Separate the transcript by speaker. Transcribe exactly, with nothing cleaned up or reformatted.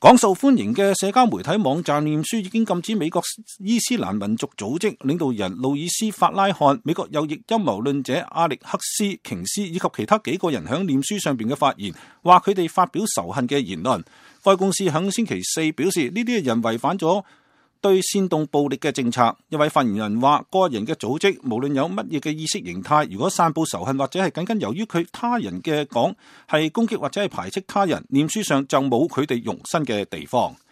Speaker 1: 廣受歡迎嘅社交媒體網站臉書已經禁止美國伊斯蘭民族組織領導人路易斯法拉漢、美國右翼陰謀論者阿力克斯瓊斯以及其他幾個人喺臉書上邊嘅發言，話佢哋發表仇恨嘅言論。該公司喺星期四表示，呢啲人違反咗對煽動暴力嘅政策。一位發言人話，個人嘅組織無論有乜嘢嘅意識形態，如果散布仇恨或者係僅僅由於佢他人嘅講係攻擊或者係排斥他人，臉書上就冇佢哋容身嘅地方。